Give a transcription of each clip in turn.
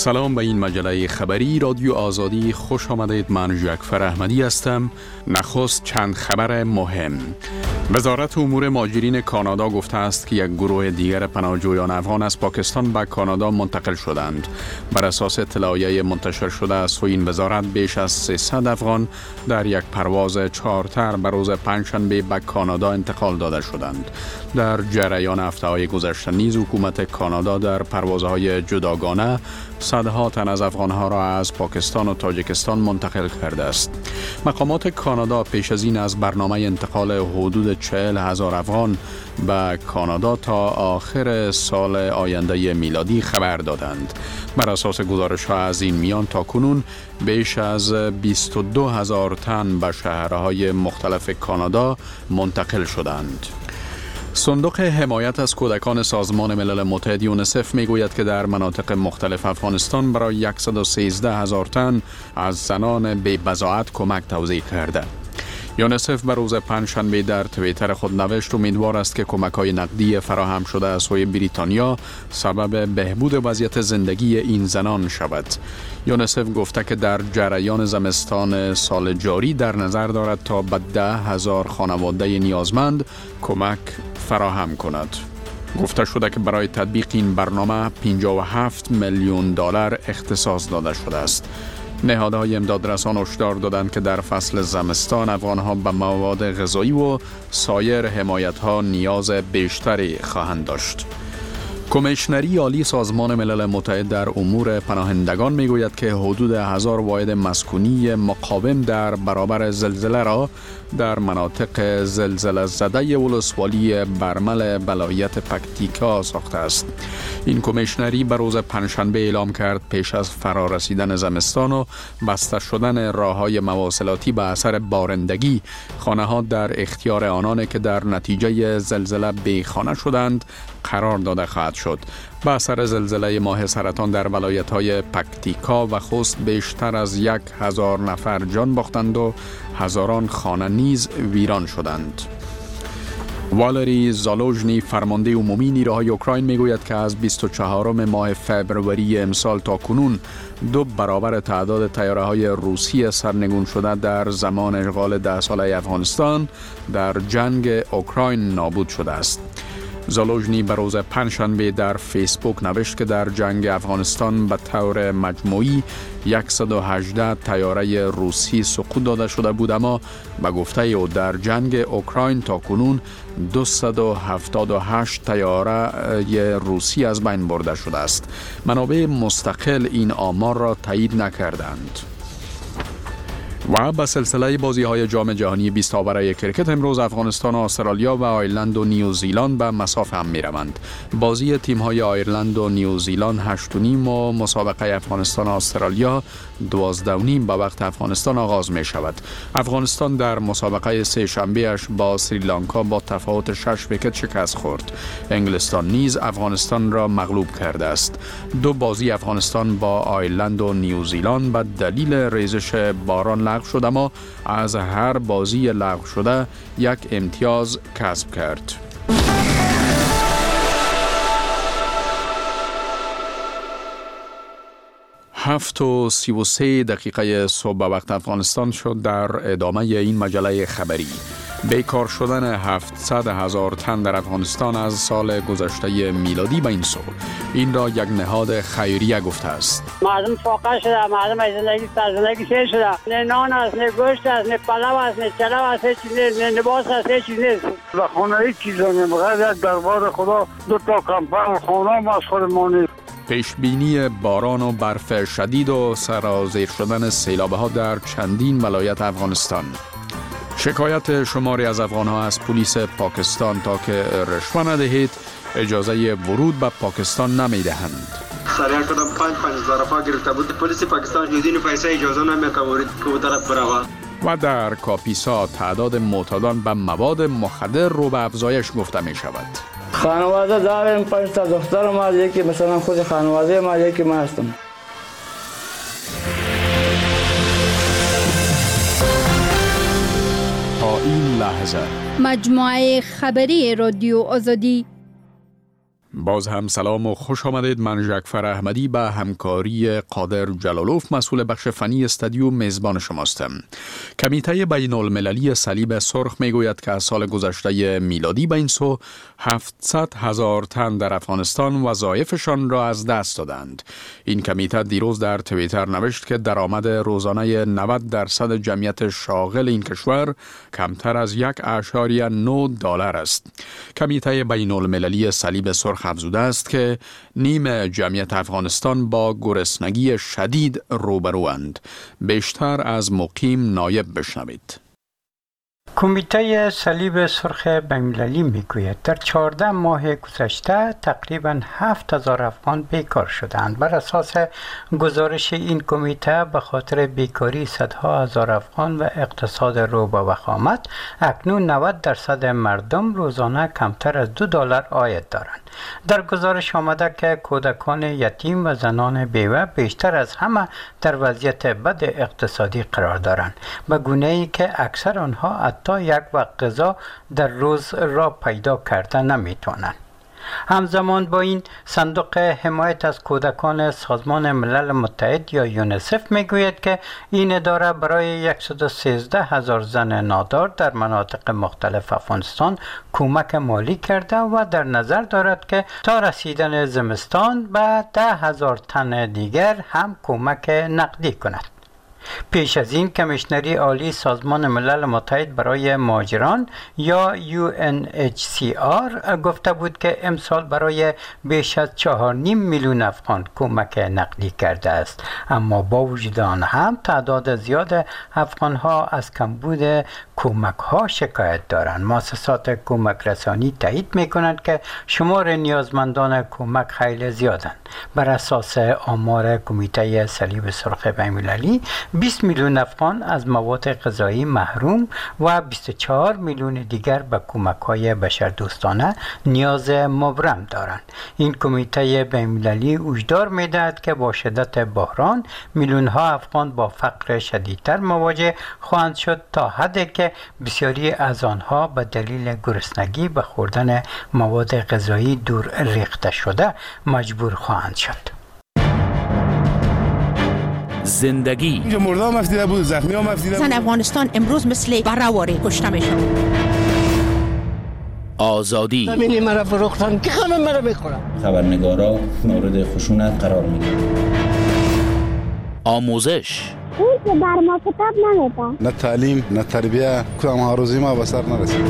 سلام به این مجله خبری رادیو آزادی. خوش آمدید. من جعفر احمدی هستم. نخست چند خبر مهم. وزارت امور مهاجرین کانادا گفته است که یک گروه دیگر پناهجویان افغان از پاکستان به کانادا منتقل شدند. بر اساس اطلاعیه منتشر شده از سوی این وزارت بیش از 300 افغان در یک پرواز چارتر به روز پنجشنبه به کانادا انتقال داده شدند. در جریان هفته‌های گذشته نیز حکومت کانادا در پروازهای جداگانه صدها تن از افغانها را از پاکستان و تاجیکستان منتقل کرده است. مقامات کانادا پیش از این از برنامه انتقال حدود 40,000 افغان به کانادا تا آخر سال آینده میلادی خبر دادند. بر اساس گزارش‌ها از این میان تاکنون بیش از 22,000 تن به شهرهای مختلف کانادا منتقل شدند. صندوق حمایت از کودکان سازمان ملل متحد یونیسف میگوید که در مناطق مختلف افغانستان برای 113,000 تن از زنان بی بضاعت کمک توزیع کرده. یونیسف به روز پنجشنبه در توییتر خود نوشت امیدوار است که کمک‌های نقدی فراهم شده از سوی بریتانیا سبب بهبود وضعیت زندگی این زنان شود. یونیسف گفته که در جریان زمستان سال جاری در نظر دارد تا به 10,000 خانواده نیازمند کمک فراهم کند. گفته شده که برای تطبیق این برنامه 57 میلیون دلار اختصاص داده شده است. نهادهای امدادرسان هشدار دادند که در فصل زمستان افغانها به مواد غذایی و سایر حمایت‌ها نیاز بیشتری خواهند داشت. کمیشنری عالی سازمان ملل متحد در امور پناهندگان میگوید که حدود 1000 واحد مسکونی مقاوم در برابر زلزله را در مناطق زلزله زده ولسوالی برمل ولایت پکتیکا ساخته است. این کمیشنری به روز پنجشنبه اعلام کرد پیش از فرارسیدن زمستان و بسته شدن راههای مواصلاتی به اثر بارندگی، خانه‌ها در اختیار آنان که در نتیجه زلزله بیخانه شدند قرار داده خواهد شد. به اثر زلزله ماه سرطان در ولایت‌های پکتیکا و خوست بیشتر از 1,000 نفر جان باختند و هزاران خانه نیز ویران شدند. والری زالوژنی فرمانده عمومی نیروهای اوکراین میگوید که از 24 ماه فوریه امسال تا کنون 2 برابر تعداد طیاره‌های روسی سرنگون شده در زمان اشغال 10 ساله افغانستان در جنگ اوکراین نابود شده است. زالوژنی به روز پنجشنبه در فیسبوک نوشت که در جنگ افغانستان به طور مجموعی 118 طیاره روسی سقوط داده شده بود، اما به گفته او در جنگ اوکراین تا کنون 278 طیاره روسی از بین برده شده است. منابع مستقل این آمار را تایید نکردند. و به سلسله بازی‌های جام جهانی 20 آوره کرکت امروز افغانستان و استرالیا و آیرلند و نیوزیلند به مصاف هم می‌روند. بازی تیم‌های آیرلند و نیوزیلند 8:30 و مسابقه افغانستان و استرالیا 12:30 به وقت افغانستان آغاز می‌شود. افغانستان در مسابقه سه شنبه‌اش با سریلانکا با تفاوت 6 ویکت شکست خورد. انگلستان نیز افغانستان را مغلوب کرده است. 2 بازی افغانستان با آیرلند و نیوزیلند به دلیل ریزش باران لغو شد، اما از هر بازی لغو شده 1 امتیاز کسب کرد. هفت و 33 دقیقه صبح به وقت افغانستان شد. در ادامه این مجله خبری، بیکار شدن 700,000 تن در افغانستان از سال گذشته میلادی به این سو، این را یک نهاد خیریه گفته است. مردم فاقه شده، مردم از زندگی سیر شده. نه نان است، نه گوشت است، نه پلو است، نه چلو است، نه لباس است، هیچ چیز نیست. و خانه هیچ چیز نمی‌خواد. یک دربار خدا 2 تا کمپاین خانه ما از خودمان نیست. پیشبینی باران و برف شدید و سرازیر شدن سیلاب‌ها در چندین ولایت افغانستان. شکایت شماری از افغان‌ها از پلیس پاکستان تا که رشوه ندهید اجازه ورود به پاکستان نمی‌دهند. سریع کردم 5,000 روپا گرفته بود. پلیس پاکستان جدین پیسه اجازه نمی‌ده ورود که طرف بروه. و در کاپیسا تعداد معتادان به مواد مخدر رو به افزایش گفته می‌شود. خانواده داریم 5 تا دختر ما، یکی مثلا خود خانواده ما، یکی ما هستم. تا این لحظه مجموعه خبری رادیو آزادی. باز هم سلام و خوش آمدید. من جعفر احمدی به همکاری قادر جلالوف مسئول بخش فنی استودیو میزبان شماستم. کمیته بین المللی صلیب سرخ میگوید که از سال گذشته میلادی به این سو 700,000 تن در افغانستان وظایفشان را از دست دادند. این کمیته دیروز در توییتر نوشت که درآمد روزانه 90% جمعیت شاغل این کشور کمتر از $1.9 است. کمیته بین المللی صلیب سرخ افزوده است که نیم جمعیت افغانستان با گرسنگی شدید روبروند. بیشتر از مقیم نایب بشنوید. کمیته صلیب سرخ بین‌المللی میگوید در 14 ماه گذشته تقریباً 7,000 افغان بیکار شدند. بر اساس گزارش این کمیته به خاطر بیکاری صدها هزار افغان و اقتصاد رو به وخامت اکنون 90% مردم روزانه کمتر از $2 عاید دارند. در گزارش آمده که کودکان یتیم و زنان بیوه بیشتر از همه در وضعیت بد اقتصادی قرار دارند، به گونه‌ای که اکثر آنها حتی یک وقت غذا در روز را پیدا کرده نمیتوانند. همزمان با این صندوق حمایت از کودکان سازمان ملل متحد یا یونیسف میگوید که این اداره برای 113,000 زن نادار در مناطق مختلف افغانستان کمک مالی کرده و در نظر دارد که تا رسیدن زمستان به 10,000 تن دیگر هم کمک نقدی کند. پیش از این کمیشنری عالی سازمان ملل متحد برای مهاجران یا UNHCR گفته بود که امسال برای بیش از 4.5 میلیون افغان کمک نقدی کرده است، اما با وجود آن هم تعداد زیاد افغان ها از کمبود کمک ها شکایت دارند. مؤسسات کمک رسانی تایید می کنند که شمار نیازمندان کمک خیلی زیادند. بر اساس آمار کمیته صلیب سرخ بین‌المللی 20 میلیون افغان از مواد غذایی محروم و 24 میلیون دیگر به کمک‌های بشردوستانه نیاز مبرم دارند. این کمیته بین‌المللی هشدار می‌دهد که با شدت بحران میلیون‌ها افغان با فقر شدیدتر مواجه خواهند شد تا حدی که بسیاری از آنها به دلیل گرسنگی به خوردن مواد غذایی دور ریخته شده مجبور خواهند شد. زندگی اینجا مرده هم افتیده بود، زخمی هم افتیده بود. زن افغانستان امروز مثل بره‌واره کشته میشن. آزادی زمینی مرا فروختن که خانم مرا میخورم. خبرنگارا مورد خشونت قرار میگیرن. آموزش اون که بر ما کتاب نمیده. نه تعلیم نه تربیه، کدام هاروزی ما به سر نرسید.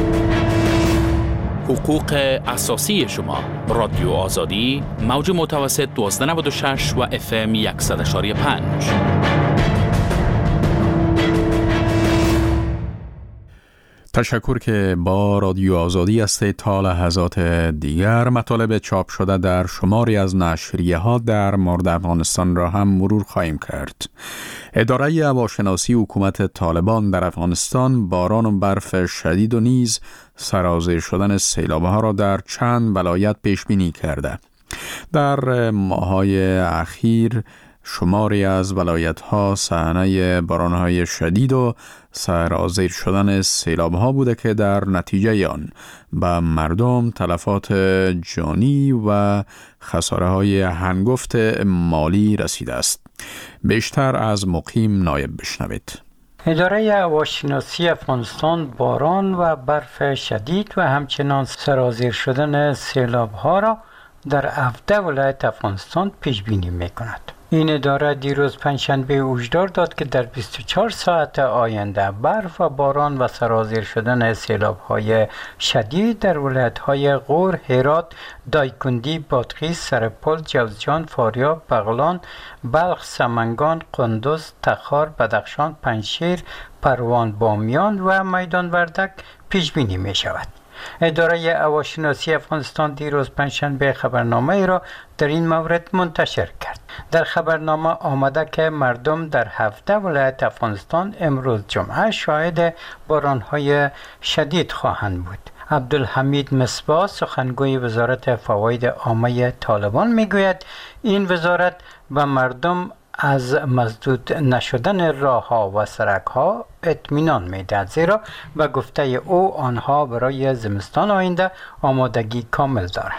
حقوق اساسی شما. رادیو آزادی، موج متوسط 1296 و FM 100.5. تشکر که با رادیو آزادی هستید. تا لحظات دیگر مطالب چاپ شده در شماری از نشریه ها در مورد افغانستان را هم مرور خواهیم کرد. اداره هواشناسی حکومت طالبان در افغانستان باران و برف شدید و نیز سرازیر شدن سیلاب‌ها را در چند ولایت پیش بینی کرده. در ماه‌های اخیر شماری از ولایت‌ها صحنه باران‌های شدید و سرازیر شدن سیلاب‌ها بوده که در نتیجه آن به مردم تلفات جانی و خساره‌های هنگفت مالی رسیده است. بیشتر از مقیم نایب بشنوید. اداره هواشناسی افغانستان باران و برف شدید و همچنان سرازیر شدن سیلاب‌ها را در 17 ولایت افغانستان پیش بینی می‌کند. این اداره دیروز پنجشنبه هشدار داد که در 24 ساعت آینده برف و باران و سرازیر شدن سیلاب‌های شدید در ولایت‌های غور، هرات، دایکندی، بادغیس، سرپل، جوزجان، فاریاب، بغلان، بلخ، سمنگان، قندوز، تخار، بدخشان، پنجشیر، پروان، بامیان و میدان وردک پیش بینی می‌شود. اداره هواشناسی افغانستان دیروز پنجشنبه خبرنامه ای را در این مورد منتشر کرد. در خبرنامه آمده که مردم در 17 ولایت افغانستان امروز جمعه شاهد باران‌های شدید خواهند بود. عبدالحمید مصباح سخنگوی وزارت فواید عامه طالبان میگوید این وزارت به مردم از مسدود نشدن راه‌ها و سرک‌ها اطمینان می‌دهد، زیرا به گفته او آنها برای زمستان آینده آمادگی کامل دارند.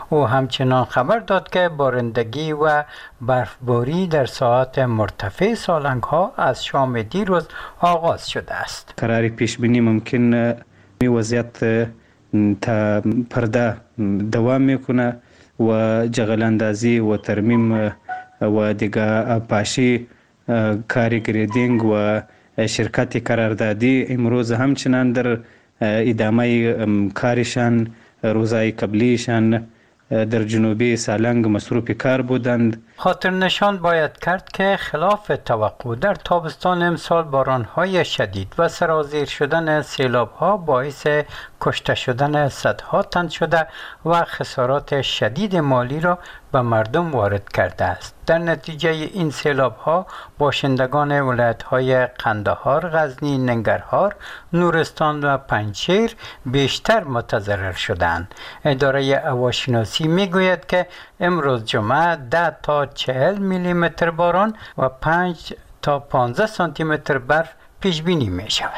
او همچنان خبر داد که بارندگی و برفباری در ساعات مرتفع سالنگ ها از شام دیروز آغاز شده است. قرار پیش بینی ممکن وضعیت تا پرده دوام میکنه و جغل اندازی و ترمیم و دیگه پاشی کاری گریدینگ و شرکت قراردادی امروز همچنان در ادامه کارشان روزهای قبلیشان در جنوبی سالنگ مصروف کار بودند. خاطر نشان باید کرد که خلاف توقع در تابستان امسال بارانهای شدید و سرازیر شدن سیلاب‌ها باعث کشته شدن صدها تن شده و خسارات شدید مالی را به مردم وارد کرده است. در نتیجه این سیلاب‌ها باشندگان ولایت‌های قندهار، غزنی، ننگرهار، نورستان و پنجشیر بیشتر متضرر شدند. اداره هواشناسی میگوید که امروز جمعه 10 تا 40 میلیمتر باران و 5 تا 15 سانتی متر برف پیش بینی می شود.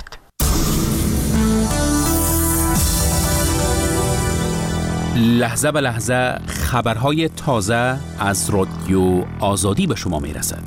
لحظه به لحظه خبرهای تازه از رادیو آزادی به شما می رسد.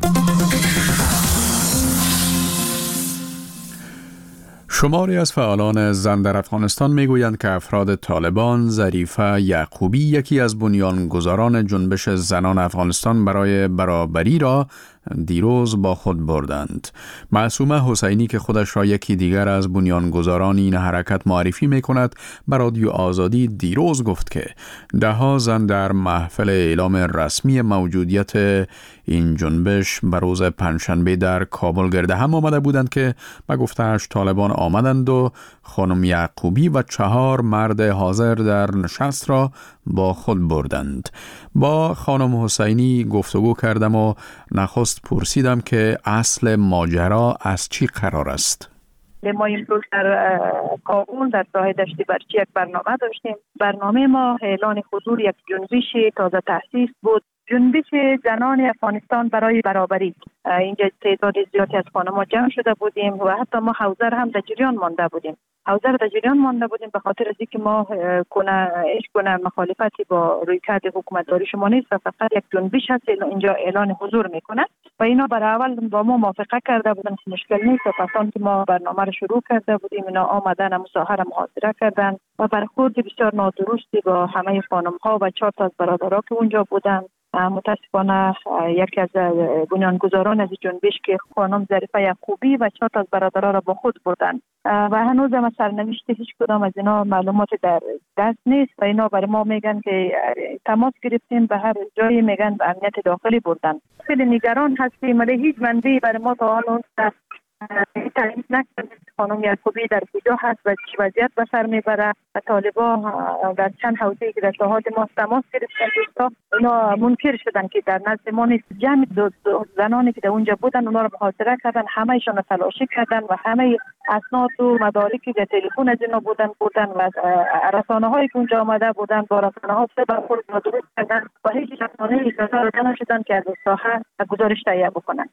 شماری از فعالان زن در افغانستان میگویند که افراد طالبان ظریفه یعقوبی یکی از بنیانگذاران جنبش زنان افغانستان برای برابری را دیروز با خود بردند. معصومه حسینی که خودش را یکی دیگر از بنیانگذاران این حرکت معرفی می‌کند به رادیو آزادی دیروز گفت که ده‌ها زن در محفل اعلام رسمی موجودیت این جنبش به روز پنجشنبه در کابل گرد هم آمده بودند که به گفته‌اش طالبان آمدند و خانم یعقوبی و 4 مرد حاضر در نشست را با خود بردند. با خانم حسینی گفتگو کردم و نخست پرسیدم که اصل ماجرا از چی قرار است. ما امروز در کابل در ساحه دشت برچی یک برنامه داشتیم. برنامه ما اعلان حضور یک جنبش تازه تأسیس بود، جنبش زنان افغانستان برای برابری. اینجا تعداد زیادی از خانم‌ها جمع شده بودیم و حتی ما حوزه هم در جریان مانده بودیم. به خاطر از اینکه ما کنه مخالفتی با رویکرد حکومتداری شما نیست و فقط یک جنبش هست اینجا اعلان حضور میکنه و اینا برای اول با ما موافقه کرده بودن که مشکل نیست و پس که ما برنامه رو شروع کرده بودیم اینا آمدن مصاحبه را محاضره کردن و برخورد بسیار نادرستی با همه خانم‌ها و 4 تا از برادرها که اونجا بودن. متاسفانه یکی از بنیانگذاران از جنبش که خانم ظریفه یعقوبی و 4 تا از برادرها را با خود بردن و هنوز هم سرنوشت هیچ کدام از اینا معلومات در دست نیست و اینا برای ما میگن که تماس گرفتیم به هر جایی میگن به امنیت داخلی بردن. خیلی نگران هستیم ولی هیچ منبعی برای ما تا حالا تعیین نکرده خانم یعقوبی در کجا هست و چه وضعیت به سر میبره و طالبان در چند حوزه‌ای که در شهاد ما تماس گرفتن دوستا اینا منکر شدن که در نزد ما نیست. جمع زنانی که در اونجا بودن اونا رو محاصره کردن، همه ایشون رو تلاشی کردن و همه اسناد و مدارکی در تلفن از اینا بودن و رسانه‌هایی که اونجا آمده بودن با رسانه‌ها برخورد نادرست کردن و هیچ رسانه‌ای اجازه نشدن که از ساحه گزارش تهیه بکنن.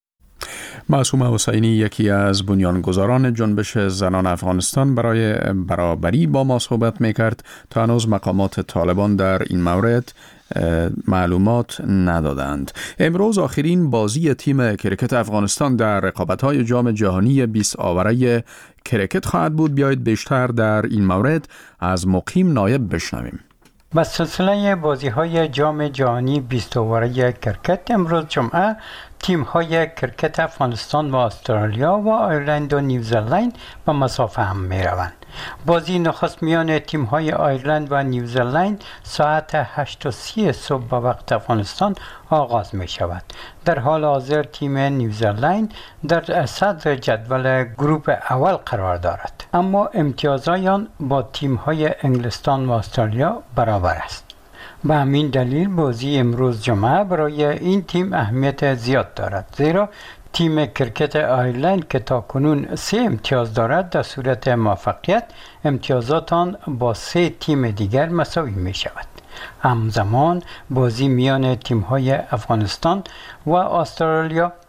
معصومه حسینی یکی از بنیانگذاران جنبش زنان افغانستان برای برابری با ما صحبت میکرد. تا هنوز مقامات طالبان در این مورد معلومات ندادند. امروز آخرین بازی تیم کرکت افغانستان در رقابت‌های جام جهانی 20 آوره کرکت خواهد بود. بیایید بیشتر در این مورد از مقیم نایب بشنویم. با سلسله بازی‌های جام جهانی 20 آوره کرکت امروز جمعه تیم‌های کرکت افغانستان و استرالیا و آیرلند و نیوزلند به مسافه هم می‌روند. بازی نخست میان تیم‌های آیرلند و نیوزلند ساعت 8:30 صبح به وقت افغانستان آغاز می‌شود. در حال حاضر تیم نیوزلند در صدر جدول گروپ اول قرار دارد، اما امتیازهای آن با تیم‌های انگلستان و استرالیا برابر است. به همین دلیل بازی امروز جمعه برای این تیم اهمیت زیاد دارد، زیرا تیم کرکت آیرلند که تاکنون 3 امتیاز دارد در صورت موفقیت امتیازات آن با 3 تیم دیگر مساوی می شود. همزمان بازی میان تیم‌های افغانستان و استرالیا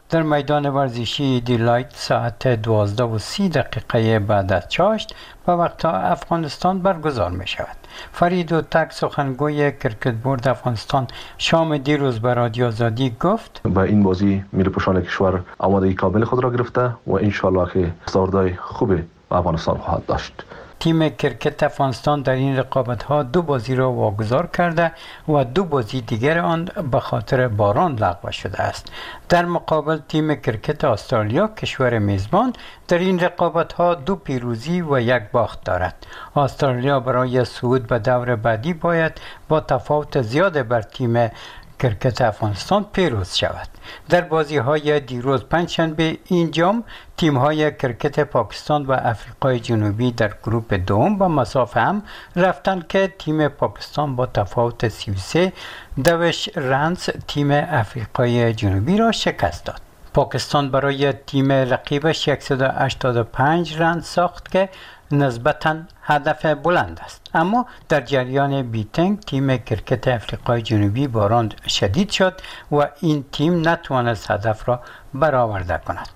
در میدان ورزشی دیلایت ساعت 12:30 بعد از چاشت به وقت افغانستان برگزار می شود. فرید و تک سخنگوی کرکت بورد افغانستان شام دیروز به رادیو آزادی گفت با این بازی ملی پوشان کشور آمادگی کامل خود را گرفته و انشالله که استعدادهای خوبی به افغانستان خواهد داشت. تیم کرکت افغانستان در این رقابت‌ها 2 بازی را واگذار کرده و 2 بازی دیگر آن به خاطر باران لغو شده است. در مقابل تیم کرکت استرالیا کشور میزبان در این رقابت‌ها 2 پیروزی و 1 باخت دارد. استرالیا برای صعود به دور بعدی باید با تفاوت زیاد بر تیم کرکت افغانستان پیروز شود. در بازی‌های دیروز پنجشنبه اینجام تیم‌های کرکت پاکستان و آفریقای جنوبی در گروه دوم به مسافه هم رفتند که تیم پاکستان با تفاوت 33 دوش رنز تیم آفریقای جنوبی را شکست داد. پاکستان برای تیم رقیبش 185 رن ساخت که نسبتاً هدف بلند است، اما در جریان بیتنگ تیم کرکت آفریقای جنوبی باران شدید شد و این تیم نتوانست هدف را برآورده کند.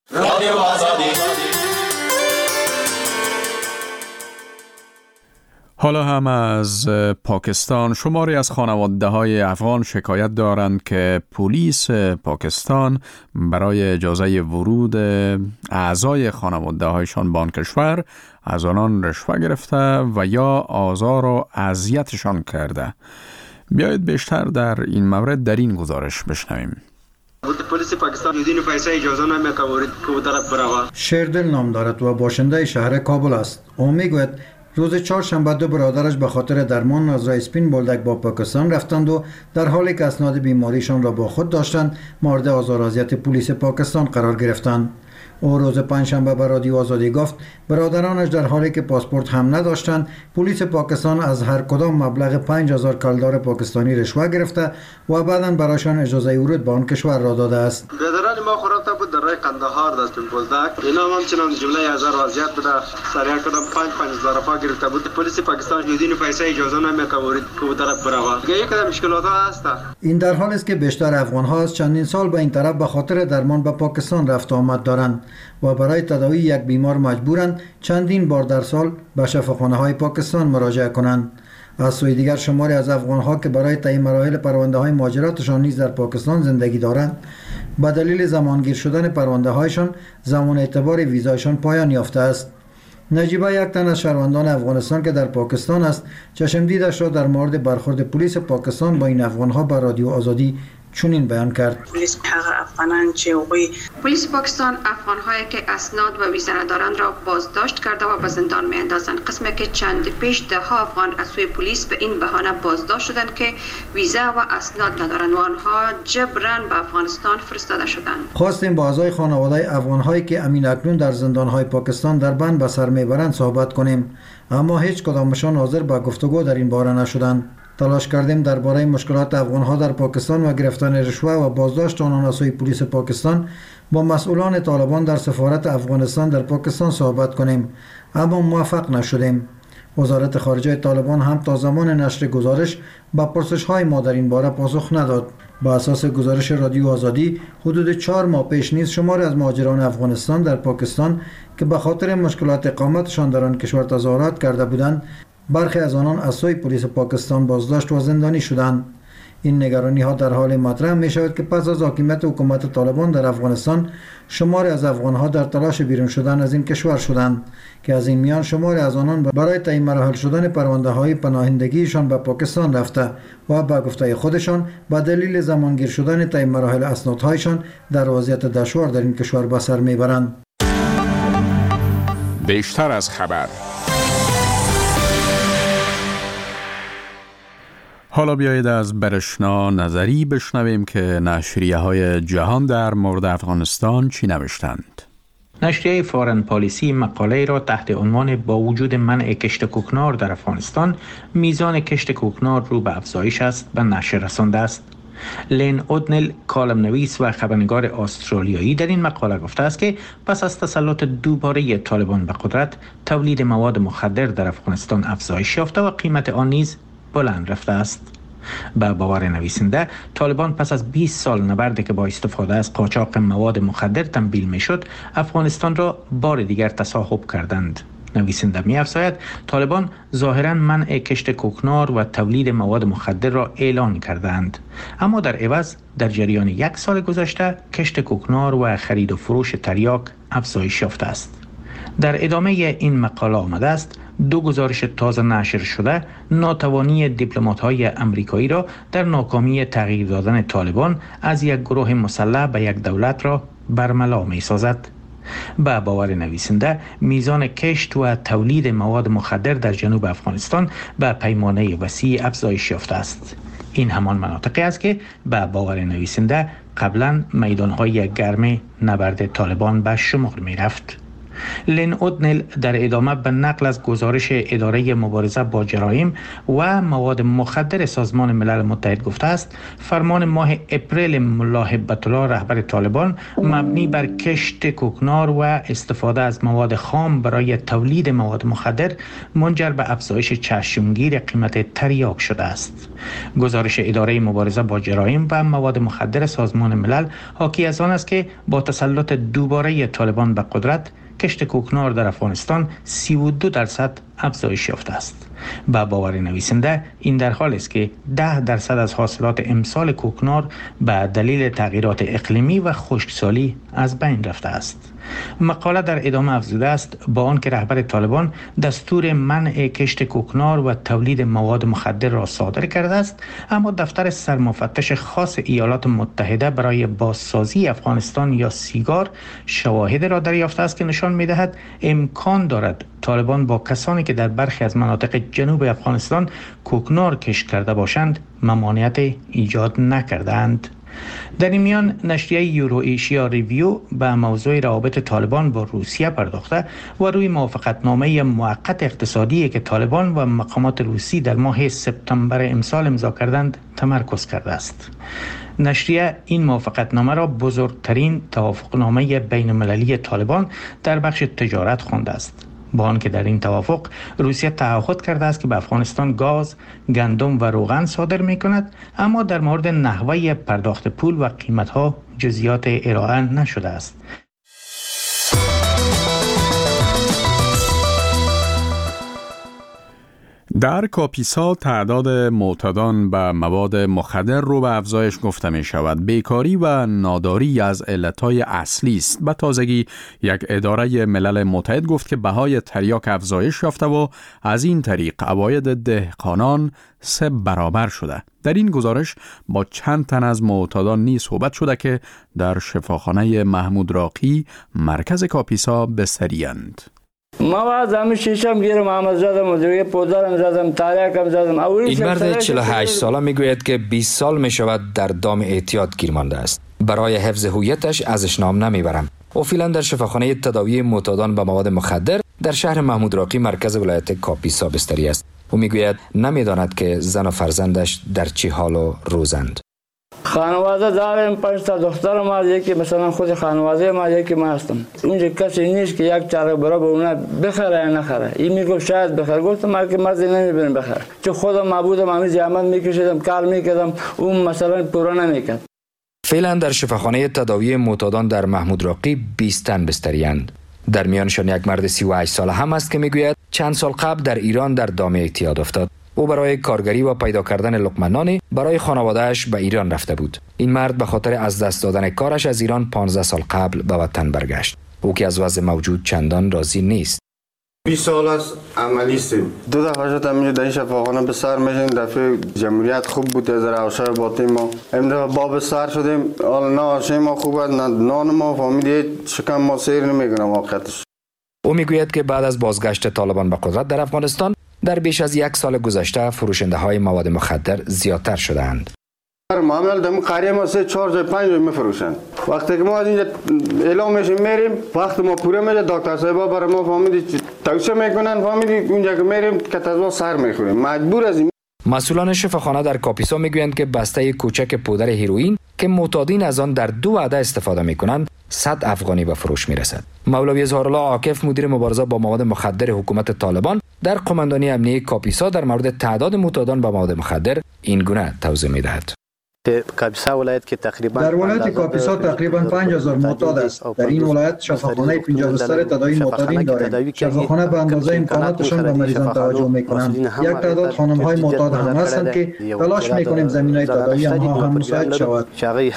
حالا هم از پاکستان شماری از خانواده‌های افغان شکایت دارند که پلیس پاکستان برای اجازه ورود اعضای خانواده‌هایشان به آن کشور از آنان رشوه گرفته و یا آزار و اذیتشان کرده. بیایید بیشتر در این مورد در این گزارش بشنویم. پلیس پاکستان یودین پیسه اجازه نمیده ورود کو طرف بروه. شیردل نام دارد و باشنده شهر کابل است. او میگوید روز چهارشنبه 2 برادرش به خاطر درمان از راه اسپین بولدک با پاکستان رفتند و در حالی که اسناد بیماریشان را با خود داشتند مورد آزار و اذیت پلیس پاکستان قرار گرفتند. او روز پنجشنبه به رادیو آزادی گفت برادرانش در حالی که پاسپورت هم نداشتند پلیس پاکستان از هر کدام مبلغ 5000 کلدار پاکستانی رشوه گرفته و بعداً برایشان اجازه ورود به آن کشور را داده است. برادران ما خورده بود در راه قندهار در اسپین بولدک. اینا هم همچنان جمله هزار اذیت بوده. سریع کدام 5000 افغان گرفته بود. پلیس پاکستان یودین پیسه اجازه نمیده ورود کو طرف بروه. دیگه یک مشکلات هست. این در حالی است که بیشتر افغان ها از چندین سال به این طرف به خاطر درمان به پاکستان رفت آمد دارند و برای تداوی یک بیمار مجبورند چندین بار در سال به شفاخانه‌های پاکستان مراجعه کنند. از سوی دیگر شماری از افغان‌ها که برای طی مراحل پرونده‌های مهاجرتشان نیز در پاکستان زندگی دارند به دلیل زمانگیر شدن پرونده‌هایشان زمان اعتبار ویزایشان پایان یافته است. نجیبه یک تن از شهروندان افغانستان که در پاکستان است چشم دیدش را در مورد برخورد پلیس پاکستان با این افغان‌ها به رادیو آزادی چنین بیان کرد. پلیس پاکستان افغان‌هایی که اسناد و ویزا ندارند را بازداشت کرده و به زندان می‌اندازند. قسمی که چند پیش ده افغان از سوی پلیس به این بهانه بازداشت شدند که ویزا و اسناد ندارند و آنها جبراً به افغانستان فرستاده شدند. خواستیم با اعضای خانواده افغان‌هایی که امین اکنون در زندان‌های پاکستان در بند به سر میبرند صحبت کنیم، اما هیچ کدامشان حاضر به گفتگو در این باره نشدند. تلاش کردیم درباره مشکلات افغان‌ها در پاکستان و گرفتن رشوه و بازداشت آنان از سوی پلیس پاکستان با مسئولان طالبان در سفارت افغانستان در پاکستان صحبت کنیم، اما موفق نشدیم. وزارت خارجه طالبان هم تا زمان نشر گزارش با پرسش‌های ما در این باره پاسخ نداد. با اساس گزارش رادیو آزادی حدود 4 ماه پیش نیز شماری از مهاجران افغانستان در پاکستان که به خاطر مشکلات اقامتشان در آن کشور تظاهرات کرده بودند برخی از آنان از سوی پلیس پاکستان بازداشت و زندانی شدند. این نگرانی ها در حال مطرح می شود که پس از حاکمیت حکومت طالبان در افغانستان شماری از افغان ها در تلاش بیرون شدن از این کشور شدند که از این میان شماری از آنان برای تعیین مراحل شدن پرونده های پناهندگیشان به پاکستان رفته و به گفته خودشان به دلیل زمانگیر شدن تعیین مراحل اسنادهایشان در وضعیت دشوار در این کشور به سر میبرند. بیشتر از خبر. حالا بیایید از برشنا نظری بشنویم که نشریه‌های جهان در مورد افغانستان چی نوشتند. نشریه فارن پالیسی مقاله را تحت عنوان با وجود منع کشت کوکنار در افغانستان میزان کشت کوکنار رو به افزایش است به نشر رسانده است. لین اودنل کالم نویس و خبرنگار استرالیایی در این مقاله گفته است که پس از تسلط دوباره طالبان به قدرت تولید مواد مخدر در افغانستان افزایش یافته و قیمت آن نیز بلند رفته است. به باور نویسنده، طالبان پس از 20 سال نبردی که با استفاده از قاچاق مواد مخدر تنبیل میشد، افغانستان را بار دیگر تصاحب کردند. نویسنده می‌افزاید طالبان ظاهراً منع کشت کوکنار و تولید مواد مخدر را اعلان کردند، اما در عوض در جریان 1 سال گذشته کشت کوکنار و خرید و فروش تریاک افزایش یافته است. در ادامه این مقاله آمده است 2 گزارش تازه نشر شده ناتوانی دیپلمات‌های آمریکایی را در ناکامی تغییر دادن طالبان از یک گروه مسلح به یک دولت را برملا می‌سازد. به باور نویسنده، میزان کشت و تولید مواد مخدر در جنوب افغانستان به پیمانه وسیع افزایش یافته است. این همان مناطقی است که به باور نویسنده قبلا میدانهای گرم نبرد طالبان به شمار می رفت. لین اودنل در ادامه به نقل از گزارش اداره مبارزه با جرایم و مواد مخدر سازمان ملل متحد گفته است فرمان ماه اپریل ملا هبت الله رهبر طالبان مبنی بر کشت کوکنار و استفاده از مواد خام برای تولید مواد مخدر منجر به افزایش چشمگیر قیمت تریاک شده است. گزارش اداره مبارزه با جرایم و مواد مخدر سازمان ملل حاکی از آن است که با تسلط دوباره طالبان به قدرت کشت کوکنار در افغانستان 32% افزایش یافته است. به باور نویسنده این در حالی است که 10% از حاصلات امسال کوکنار به دلیل تغییرات اقلیمی و خشکسالی از بین رفته است. مقاله در ادامه افزوده است با آنکه رهبر طالبان دستور منع کشت کوکنار و تولید مواد مخدر را صادر کرده است، اما دفتر سرمفتش خاص ایالات متحده برای بازسازی افغانستان یا سیگار شواهد را دریافته است که نشان می‌دهد امکان دارد طالبان با کسانی که در برخی از مناطق جنوب افغانستان کوکنار کشت کرده باشند ممانعت ایجاد نکردند. در این میان نشریه یورو ایشیا ریویو به موضوع روابط طالبان با روسیه پرداخته و روی موافقتنامه موقت اقتصادی که طالبان و مقامات روسی در ماه سپتامبر امسال امضا کردند تمرکز کرده است. نشریه این موافقتنامه را بزرگترین توافقنامه بین المللی طالبان در بخش تجارت خوانده است. با آنکه در این توافق روسیه تعهد کرده است که به افغانستان گاز، گندم و روغن صادر می کند، اما در مورد نحوه پرداخت پول و قیمتها جزئیات ارائه نشده است. در کاپیسا تعداد معتادان به مواد مخدر رو به افزایش گفته می شود. بیکاری و ناداری از علتهای اصلی است. به تازگی یک اداره ملل متحد گفت که بهای تریاک افزایش یافته و از این طریق عواید دهقانان 3 برابر شده. در این گزارش با چند تن از معتادان نیز صحبت شده که در شفاخانه محمود راقی مرکز کاپیسا بستری‌اند. ما زمین شیشم گیرم محمد زدم و دیگه پودرم زدم تریاکم زدم. این مرد 48 ساله میگوید که 20 سال می شود در دام اعتیاد گیر مانده است. برای حفظ هویتش ازش نام نمیبرم. او فعلا در شفاخانه تداوی معتادان به مواد مخدر در شهر محمود راقی مرکز ولایت کاپیسا بستری است. او میگوید نمیداند که زن و فرزندش در چه حال و روزند. خانواده دارم 5 تا دختر ما، یکی مثلا خود خانواده ما، یکی ما هستم. اونجا کسی نیست که یک چاره برای به اونا بخره یا نخره. این میگفت شاید بخره، گفتم من که مرضی نمیبینم بخره، چون خودم معبودم همین زحمت میکشیدم کار میکردم، اون مثلا پورا نمیکرد. فعلا در شفاخانه تداوی معتادان در محمود راقی 20 تن بستری‌اند. در میانشان یک مرد 38 ساله هم است که میگوید چند سال قبل در ایران در دام اعتیاد افتاد. او برای کارگری و پیدا کردن لقمه نانی برای خانواده‌اش به ایران رفته بود. این مرد به خاطر از دست دادن کارش از ایران 15 سال قبل به وطن برگشت. او که از وضع موجود چندان راضی نیست. 20 سال است عملی هستیم. 2 دفعه شد همینجا در این شفاخانه به سر میشیم. دفعه جمهوریت خوب بود، از روشای باطی ما این دفعه باب سر شدیم. حالا نه آشای ما خوب است، نه نان ما فهمیدید شکم ما سیر نمیکنم واقعیتش. او میگوید که بعد از بازگشت طالبان به قدرت در افغانستان در بیش از 1 سال گذشته فروشنده های مواد مخدر زیادتر شدند. معامل در قریه ما 3 4 جای 5 جای میفروشند. وقتی که ما از اینجا اعلام میشیم میریم، وقت ما پوره میشه، دکتر صاحبا برای ما فهمیدید توصیه میکنن، فهمیدید اونجا که میریم کتازوا سر میخوریم، مجبور از این. مسئولان شفاخانه در کاپیسا میگویند که بسته کوچک پودر هیروئین که معتادین از آن در 2 وعده استفاده میکنند 100 افغانی به فروش میرسد. مولوی اظهارالله عاکف مدیر مبارزه با مواد مخدر حکومت طالبان در قماندانی امنیه کاپیسا در مورد تعداد معتادان به مواد مخدر این گونه توضیح می‌دهد. در ولایت کاپیسا تقریبا 5000 معتاد است. در این ولایت شفاخانه 50 بستر تداوی معتادین داریم. شفاخانه به اندازه امکاناتشان به مریضان توجه میکنند. یک تعداد خانم‌های معتاد هم هستند که تلاش میکنیم زمینه تداوی آنها هم مساعد شود.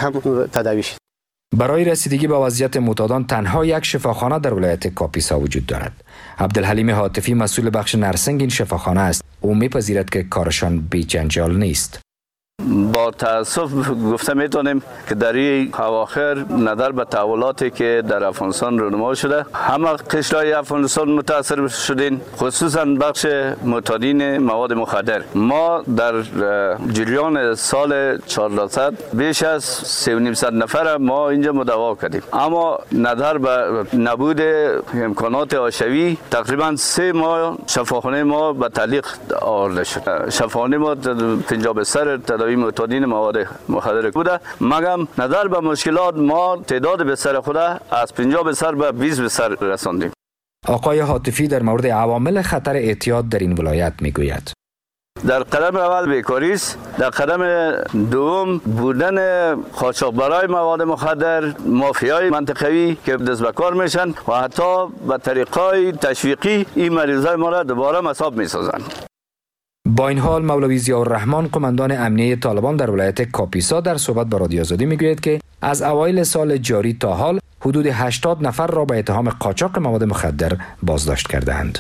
برای رسیدگی به وضعیت معتادان تنها یک شفاخانه در ولایت کاپیسا وجود دارد. عبدالحلیم حاطفی مسئول بخش نرسنگ این شفاخانه است. او میپذیرد که کارشان بی جنجال نیست. با تاسف گفته میتونیم که در این اواخر نظر به تحولاتی که در افغانستان رونما شده همه قشرهای افغانستان متاثر شدین، خصوصا بخش معتادین مواد مخدر. ما در جریان سال 1400 بیش از 3500 نفر ما اینجا مداوا کردیم، اما نظر به نبود امکانات حاشیه‌ای تقریبا 3 ماه شفاخانه ما به تعلیق آورده شد. شفاخانه ما 50 بستر تداوی معتادین مواد مخدر بوده، مگم نظر به مشکلات ما تعداد بستر خود از 50 بستر به 20 بستر رساندیم. آقای حاطفی در مورد عوامل خطر اعتیاد در این ولایت میگوید. در قدم اول بیکاری است، در قدم دوم بودن قاچاقبرای مواد مخدر، مافیای منطقوی که دست به کار میشن و حتی به طریقای تشویقی این مریضای ما را دوباره مصاب میسازند. با این حال مولوی ضیاءالرحمن قماندان امنیه طالبان در ولایت کاپیسا در صحبت با رادیو آزادی میگوید که از اوایل سال جاری تا حال حدود 80 نفر را به اتهام قاچاق مواد مخدر بازداشت کردند.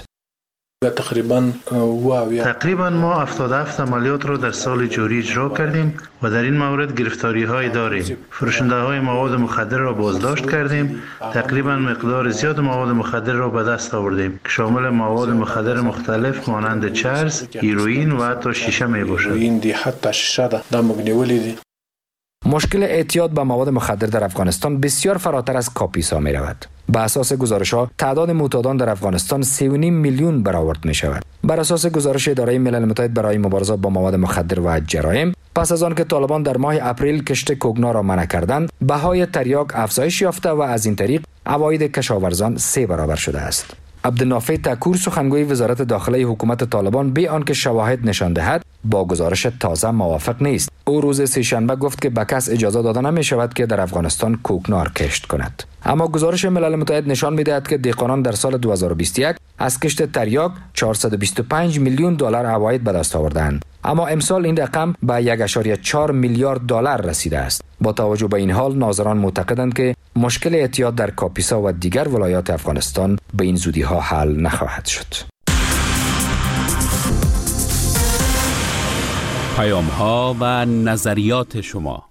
تقریبا ما 77 عملیات را در سال جاری اجرا کردیم و در این مورد گرفتاری های داریم. فروشنده های مواد مخدر را بازداشت کردیم. تقریبا مقدار زیاد مواد مخدر را به دست آوردیم که شامل مواد مخدر مختلف مانند چرس، هیروئین و حتی شیشه می باشد. مشکل اعتیاد به مواد مخدر در افغانستان بسیار فراتر از کاپیسا می رود. بر اساس گزارش‌ها تعداد معتادان در افغانستان 3.5 میلیون برآورد می شود. بر اساس گزارش اداره ملل متحد برای مبارزه با مواد مخدر و جرایم، پس از آن که طالبان در ماه اپریل کشت کوگنا را منع کردند، بهای تریاک افزایش یافته و از این طریق عواید کشاورزان 3 برابر شده است. عبدالنافع تکور سخنگوی وزارت داخله حکومت طالبان بی آنکه شواهد نشان دهد با گزارش تازه موافق نیست. او روز سه‌شنبه گفت که به کس اجازه داده نمی شود که در افغانستان کوکنار کشت کند. اما گزارش ملل متحد نشان می دهد که دهقانان در سال 2021 از کشت تریاک 425 میلیون دلار عواید به دست آوردند. اما امسال این رقم به 1.4 میلیارد دلار رسیده است. با توجه به این حال ناظران معتقدند که مشکل اعتیاد در کاپیسا و دیگر ولایات افغانستان به این زودی ها حل نخواهد شد. پیام ها و نظریات شما.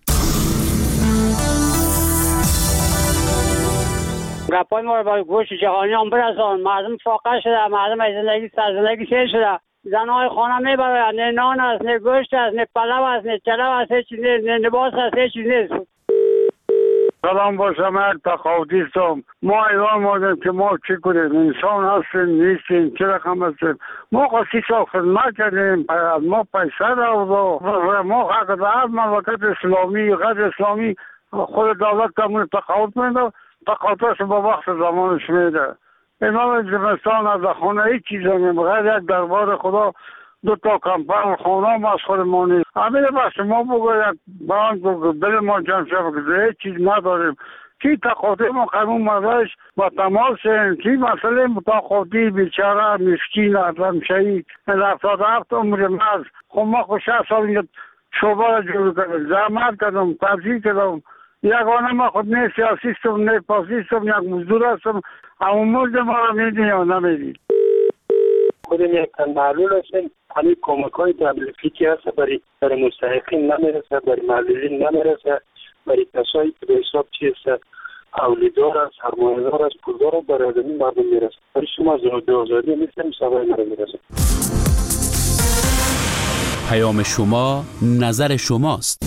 گپای ما رو با گوش جهانی هم برسان. مردم فاقه شده، مردم از زندگی سیر شده. زنهای خانه میبرند، نه نان است، نه گوشت است، نه پلو است، نه چلو است، نه لباس است، هیچ چیز نیست. سلام با شما، تقاضی هستم. ما ایران مادیم که ما چی کنیم؟ انسان هستیم نیستیم، چه رقم هستیم؟ ما خواهی سال خدمت کردیم، ما پیسه دارد، ما حق دارد مملکت اسلامی، غیر اسلامی خود دولت کمون تقاضی میده، تقاضیش با وقت زمانش میده. امام زمستان از خانه هیچ چیز نمیم، غیر یک دربار خدا 2 کمپر خانه ما از خودمانی. همین بس ما بگوید بران بل ما جمع شد هیچ چیز نداریم. کی تقاضی ما قانون مدرش با تماس کی مسئله تقاضی بیچاره مسکین آدم شهید 77 عمر مرز. خب ما خود 60 سال اینجا شعبه را جور کردم، زحمت کردم، تبذیر کردم. یگانه ما خود نه سیاسیستم نه پاسیستم، یک مزدور هستم. اما مزد ما را میدین یا نمیدین. خودم یک تن معلول هستیم. همین کمک های تبلیغی که هست برای مستحقین نمیرسه، برای معلولین نمیرسه، برای کسایی که به حساب چیست اولیدار است، سرمایه‌دار است، پولدار است، برای آدمی مردم میرسه. برای شما زنده آزادی میتونیم سوای مرا میرسه. پیام شما نظر شماست.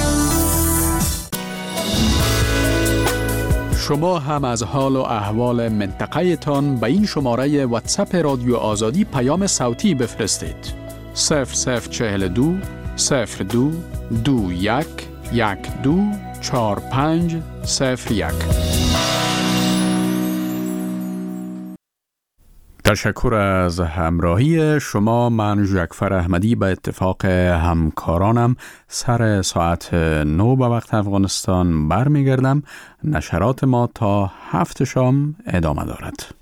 شما هم از حال و احوال منطقه تان به این شماره واتساپ رادیو آزادی پیام صوتی بفرستید. 0042 02 21 12 45 01. تشکر از همراهی شما. من جعفر احمدی به اتفاق همکارانم سر ساعت 9 به وقت افغانستان برمیگردم. نشرات ما تا 7 شام ادامه دارد.